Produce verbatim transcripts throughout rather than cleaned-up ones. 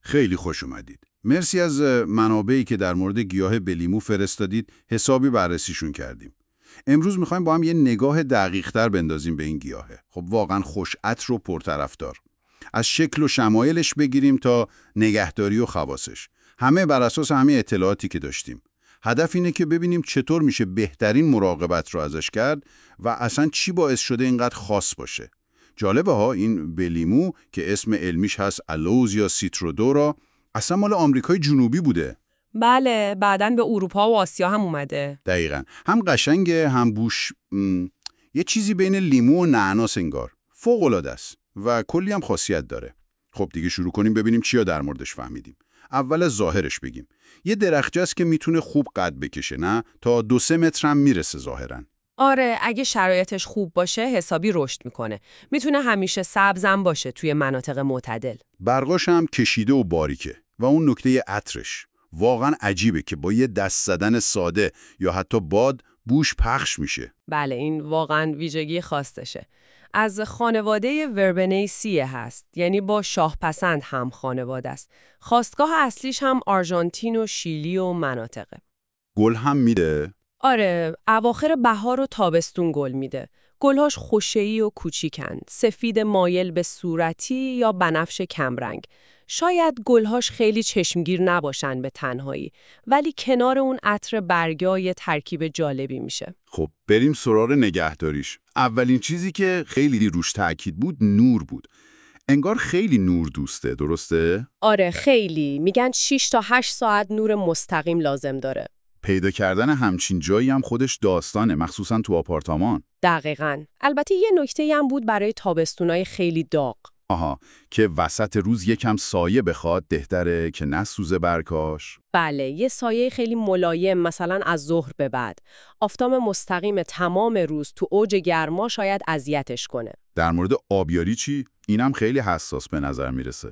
خیلی خوش اومدید. مرسی از منابعی که در مورد گیاه بلیمو فرستادید، حسابی بررسیشون کردیم. امروز میخوایم با هم یه نگاه دقیق‌تر بندازیم به این گیاهه. خب واقعا خوش عطر و پرطرفدار. از شکل و شمایلش بگیریم تا نگهداری و خواصش. همه بر اساس همه اطلاعاتی که داشتیم. هدف اینه که ببینیم چطور میشه بهترین مراقبت رو ازش کرد و اصلا چی باعث شده اینقدر خاص باشه. جالبه ها، این بلیمو که اسم علمیش هست الوز یا سیترودورا اصلا مال آمریکای جنوبی بوده. بله، بعداً به اروپا و آسیا هم اومده. دقیقاً. هم قشنگه، هم بوش م... یه چیزی بین لیمو و نعناس انگار. فوق‌العاده است و کلی هم خاصیت داره. خب دیگه شروع کنیم ببینیم چیا در موردش فهمیدیم. اول از ظاهرش بگیم. یه درخچه است که میتونه خوب قد بکشه، نه؟ تا دو سه متر هم میرسه ظاهراً. آره، اگه شرایطش خوب باشه حسابی رشد میکنه. میتونه همیشه سبزم باشه توی مناطق معتدل. برگاش هم کشیده و باریکه و اون نکته عطرش. واقعا عجیبه که با یه دست زدن ساده یا حتی باد بوش پخش میشه. بله، این واقعا ویژگی خاصشه. از خانواده وربنیسیه هست، یعنی با شاهپسند هم خانواده است. خاستگاه اصلیش هم آرژانتین و شیلی و مناطقه. گل هم میده؟ آره، اواخر بهار و تابستون گل میده. گلهاش خوشه‌ای و کوچیکن، سفید مایل به صورتی یا بنفش کمرنگ. شاید گلهاش خیلی چشمگیر نباشن به تنهایی، ولی کنار اون عطر برگا یه ترکیب جالبی میشه. خب بریم سراغ نگهداریش. اولین چیزی که خیلی روش تأکید بود نور بود. انگار خیلی نور دوسته، درسته؟ آره خیلی، میگن شش تا هشت ساعت نور مستقیم لازم داره. پیدا کردن همچین جایی هم خودش داستانه، مخصوصا تو آپارتمان. دقیقاً. البته یه نکته هم بود برای تابستونای خیلی داغ. آها، که وسط روز یکم سایه بخواد بهتره که نسوزه برکاش. بله، یه سایه خیلی ملایم، مثلا از ظهر به بعد. آفتاب مستقیم تمام روز تو اوج گرما شاید اذیتش کنه. در مورد آبیاری چی؟ اینم خیلی حساس به نظر میرسه.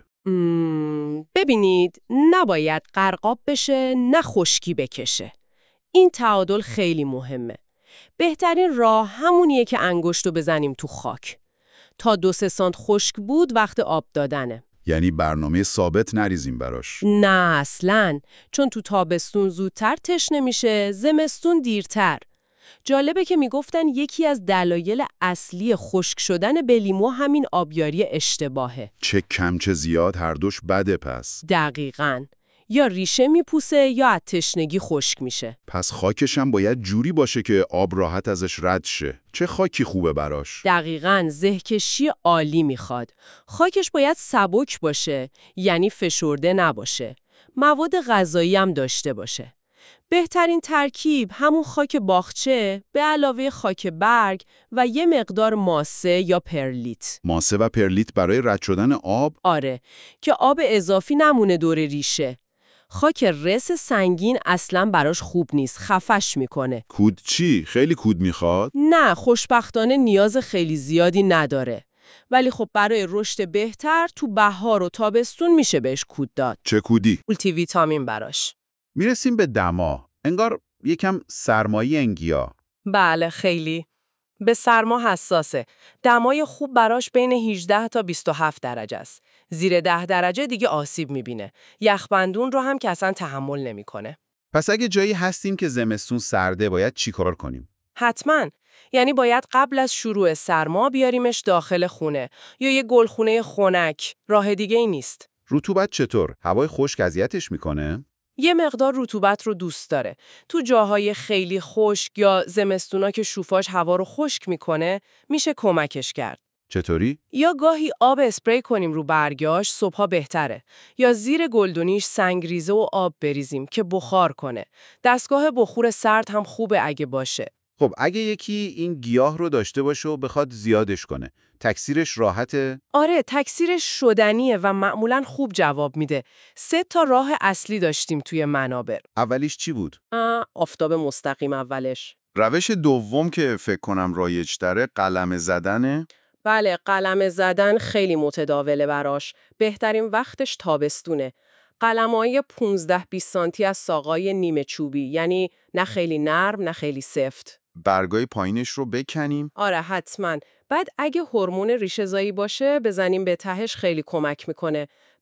مم، ببینید، نباید غرقاب بشه، نه خشکی بکشه. این تعادل خیلی مهمه. بهترین راه همونیه که انگشتو بزنیم تو خاک. تا دو سه سانت خشک بود وقت آب دادنه. یعنی برنامه ثابت نریزیم براش؟ نه اصلاً، چون تو تابستون زودتر تشنه میشه، زمستون دیرتر. جالبه که میگفتن یکی از دلایل اصلی خشک شدن بلیمو همین آبیاری اشتباهه. چه کم چه زیاد هر دوش بده پس. دقیقاً. یا ریشه میپوسه یا از تشنگی خشک میشه. پس خاکش هم باید جوری باشه که آب راحت ازش رد شه. چه خاکی خوبه براش؟ دقیقاً، زهکشی عالی میخواد. خاکش باید سبک باشه، یعنی فشرده نباشه. مواد غذایی هم داشته باشه. بهترین ترکیب همون خاک باغچه به علاوه خاک برگ و یه مقدار ماسه یا پرلیت. ماسه و پرلیت برای رد شدن آب؟ آره، که آب اضافی نمونه دور ریشه. خاک رس سنگین اصلاً براش خوب نیست، خفش میکنه. کود چی؟ خیلی کود میخواد؟ نه، خوشبختانه نیاز خیلی زیادی نداره. ولی خب برای رشد بهتر تو بهار و تابستون میشه بهش کود داد. چه کودی؟ مولتی ویتامین براش. میرسیم به دما. انگار یکم سرمایی انگیا. بله خیلی. به سرما حساسه. دمای خوب براش بین هجده تا بیست و هفت درجه است. زیر ده درجه دیگه آسیب میبینه. یخبندون رو هم که اصلا تحمل نمیکنه. پس اگه جایی هستیم که زمستون سرده باید چی کار کنیم؟ حتما. یعنی باید قبل از شروع سرما بیاریمش داخل خونه یا یه گلخونه خنک. راه دیگه ای نیست. رطوبت چطور؟ هوای خشک اذیتش میکنه؟ یه مقدار رطوبت رو دوست داره. تو جاهای خیلی خشک یا زمستونا که شوفاژ هوا رو خشک میکنه، میشه کمکش کرد. چطوری؟ یا گاهی آب اسپری کنیم رو برگاش، صبحا بهتره. یا زیر گلدونیش سنگریزه و آب بریزیم که بخار کنه. دستگاه بخور سرد هم خوبه اگه باشه. خب اگه یکی این گیاه رو داشته باشه و بخواد زیادش کنه، تکثیرش راحته؟ آره، تکثیرش شدنیه و معمولاً خوب جواب میده. سه تا راه اصلی داشتیم توی منابر. اولیش چی بود؟ آه، آفتاب مستقیم اولش. روش دوم که فکر کنم رایج تره قلمه زدنه. بله، قلمه زدن خیلی متداوله براش. بهترین وقتش تابستونه. قلمای پونزده بیست سانتی از ساقای نیمه چوبی، یعنی نه خیلی نرم نه خیلی سفت. برگای پایینش رو بکنیم. آره حتما. بعد اگه هورمون ریشه‌زایی باشه بزنیم به تهش، خیلی کمک میکنه.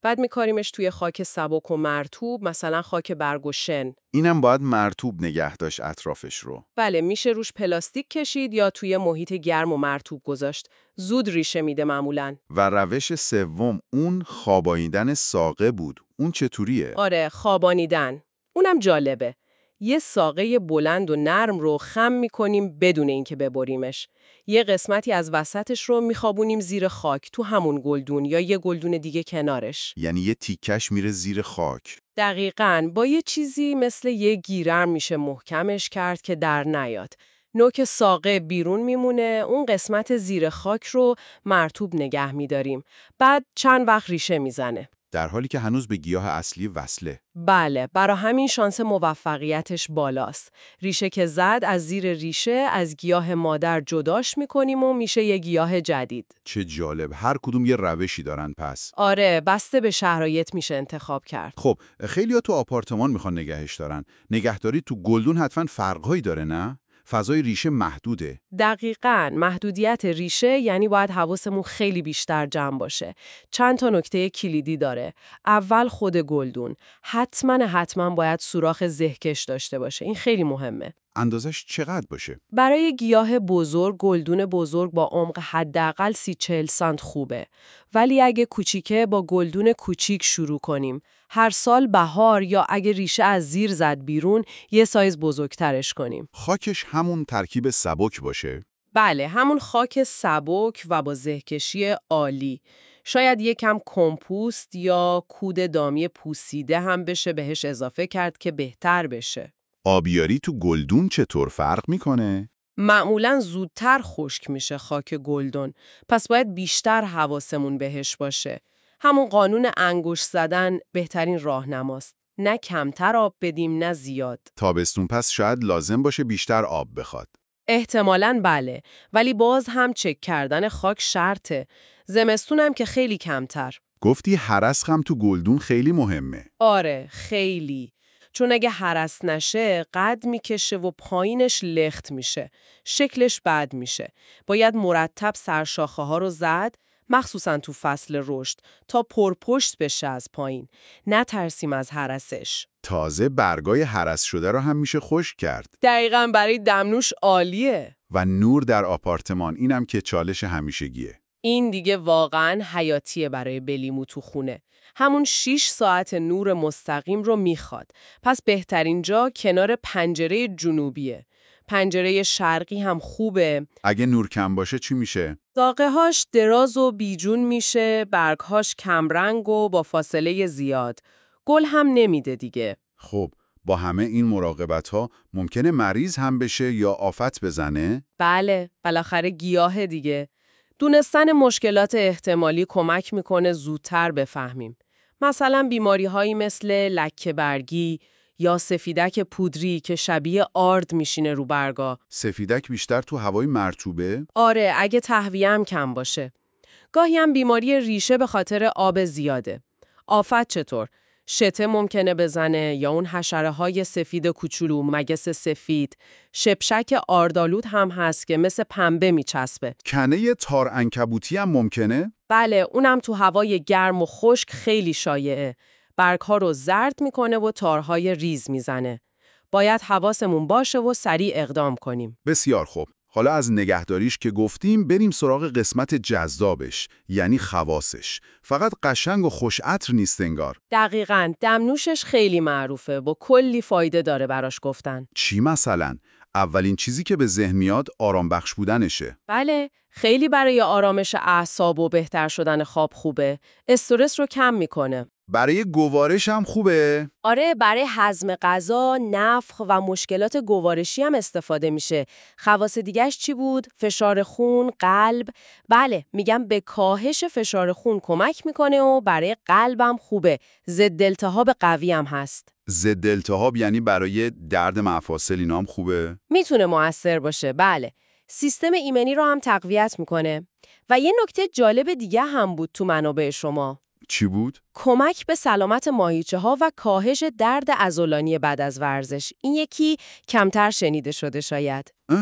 بعد میکاریمش توی خاک سبک و مرطوب، مثلا خاک برگ و شن. اینم باید مرطوب نگه داشت اطرافش رو. بله، میشه روش پلاستیک کشید یا توی محیط گرم و مرطوب گذاشت. زود ریشه میده معمولاً. و روش سوم اون خوابانیدن ساقه بود. اون چطوریه؟ آره، خوابانیدن. اونم جالبه. یه ساقه بلند و نرم رو خم میکنیم بدون اینکه ببریمش. یه قسمتی از وسطش رو میخوابونیم زیر خاک تو همون گلدون یا یه گلدون دیگه کنارش. یعنی یه تیکش میره زیر خاک. دقیقاً، با یه چیزی مثل یه گیرم میشه محکمش کرد که در نیاد. نوک ساقه بیرون میمونه، اون قسمت زیر خاک رو مرطوب نگه میداریم. بعد چند وقت ریشه میزنه. در حالی که هنوز به گیاه اصلی وصله. بله، برای همین شانس موفقیتش بالاست. ریشه که زد از زیر ریشه از گیاه مادر جداش میکنیم و میشه یه گیاه جدید. چه جالب، هر کدوم یه روشی دارن پس. آره، بسته به شرایط میشه انتخاب کرد. خب خیلی‌ها تو آپارتمان میخوان نگهش دارن. نگهداری تو گلدون حتما فرق‌هایی داره نه؟ فضای ریشه محدوده. دقیقاً، محدودیت ریشه یعنی باید حواسمون خیلی بیشتر جمع باشه. چند تا نکته کلیدی داره. اول خود گلدون. حتما حتما باید سوراخ زهکش داشته باشه. این خیلی مهمه. اندازش چقدر باشه؟ برای گیاه بزرگ، گلدون بزرگ با عمق حداقل سی چهل سانت خوبه. ولی اگه کوچیکه با گلدون کوچیک شروع کنیم. هر سال بهار یا اگه ریشه از زیر زد بیرون، یه سایز بزرگترش کنیم. خاکش همون ترکیب سبک باشه؟ بله، همون خاک سبک و با زهکشی عالی. شاید یکم کمپوست یا کود دامی پوسیده هم بشه بهش اضافه کرد که بهتر بشه. آبیاری تو گلدون چطور فرق میکنه؟ معمولاً زودتر خشک میشه خاک گلدون، پس باید بیشتر حواسمون بهش باشه. همون قانون انگشت زدن بهترین راهنماست. نه کمتر آب بدیم نه زیاد. تابستون پس شاید لازم باشه بیشتر آب بخواد. احتمالاً بله، ولی باز هم چک کردن خاک شرطه. زمستونم که خیلی کمتر. گفتی هرس هم تو گلدون خیلی مهمه. آره، خیلی. چون اگه هرس نشه، قد میکشه و پایینش لخت میشه. شکلش بد میشه. باید مرتب سرشاخه ها رو زد، مخصوصاً تو فصل رشد، تا پرپشت بشه از پایین. نترسیم از هرسش. تازه برگای هرس شده رو هم میشه خشک کرد. دقیقاً، برای دمنوش عالیه. و نور در آپارتمان، اینم که چالش همیشگیه. این دیگه واقعاً حیاتیه برای بلیمو تو خونه. همون شش ساعت نور مستقیم رو میخواد. پس بهترین جا کنار پنجره جنوبیه. پنجره شرقی هم خوبه. اگه نور کم باشه چی میشه؟ ساقه هاش دراز و بیجون میشه، برگهاش کمرنگ و با فاصله زیاد. گل هم نمیده دیگه. خب با همه این مراقبت ها ممکنه مریض هم بشه یا آفت بزنه؟ بله، بالاخره گیاه دیگه. دونستن مشکلات احتمالی کمک میکنه زودتر بفهمیم. مثلا بیماری هایی مثل لکه برگی یا سفیدک پودری که شبیه آرد میشینه رو برگا. سفیدک بیشتر تو هوای مرطوبه؟ آره، اگه تهویه هم کم باشه. گاهی هم بیماری ریشه به خاطر آب زیاده. آفت چطور؟ شته ممکنه بزنه یا اون حشره های سفید کوچولو، مگس سفید. شپشک آردالود هم هست که مثل پنبه میچسبه. کنه تار عنکبوتی هم ممکنه؟ بله، اونم تو هوای گرم و خشک خیلی شایعه. برگ‌ها رو زرد میکنه و تارهای ریز میزنه. باید حواسمون باشه و سریع اقدام کنیم. بسیار خوب. حالا از نگهداریش که گفتیم بریم سراغ قسمت جذابش، یعنی خواصش. فقط قشنگ و خوش عطر نیست انگار. دقیقاً، دمنوشش خیلی معروفه و کلی فایده داره براش گفتن. چی مثلا؟ اولین چیزی که به ذهن میاد آرام بخش بودنشه. بله، خیلی برای آرامش اعصاب و بهتر شدن خواب خوبه. استرس رو کم میکنه. برای گوارش هم خوبه؟ آره، برای هضم غذا، نفخ و مشکلات گوارشی هم استفاده میشه. خواص دیگه‌اش چی بود؟ فشار خون، قلب. بله، میگم به کاهش فشار خون کمک میکنه و برای قلبم خوبه. ضد التهاب قوی هم هست. ضد التهاب یعنی برای درد مفاصل اینا هم خوبه؟ میتونه مؤثر باشه، بله. سیستم ایمنی رو هم تقویت میکنه. و یه نکته جالب دیگه هم بود تو منابع شما. چی بود؟ کمک به سلامت ماهیچه ها و کاهش درد عضلانی بعد از ورزش. این یکی کمتر شنیده شده شاید. اه،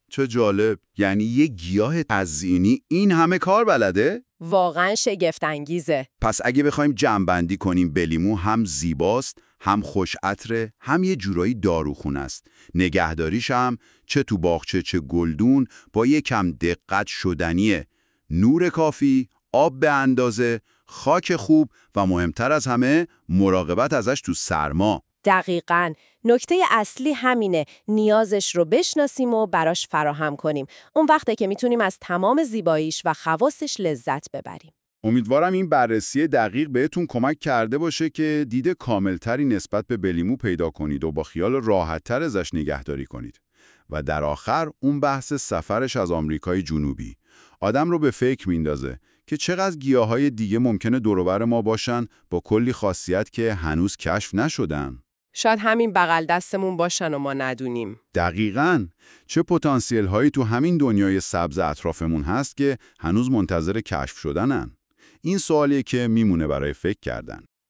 چه جالب. یعنی یه گیاه تزیینی این همه کار بلده؟ واقعا شگفت انگیزه. پس اگه بخوایم جمع‌بندی کنیم، بلیمو هم زیباست، هم خوش عطره، هم یه جورایی داروخونه است. نگهداریش هم چه تو باغچه چه گلدون با یه کم دقت شدنیه. نور کافی، آب به اندازه، خاک خوب و مهمتر از همه مراقبت ازش تو سرما. دقیقاً. نکته اصلی همینه، نیازش رو بشناسیم و براش فراهم کنیم. اون وقته که میتونیم از تمام زیباییش و خواصش لذت ببریم. امیدوارم این بررسی دقیق بهتون کمک کرده باشه که دید کاملتری نسبت به بلیمو پیدا کنید و با خیال راحت‌تر ازش نگهداری کنید. و در آخر اون بحث سفرش از آمریکای جنوبی آدم رو به فکر میندازه که چقدر گیاهای دیگه ممکنه دور و بر ما باشن با کلی خاصیت که هنوز کشف نشدن. شاید همین بغل دستمون باشن و ما ندونیم. دقیقاً. چه پتانسیل هایی تو همین دنیای سبز اطرافمون هست که هنوز منتظر کشف شدنن. این سوالیه که میمونه برای فکر کردن.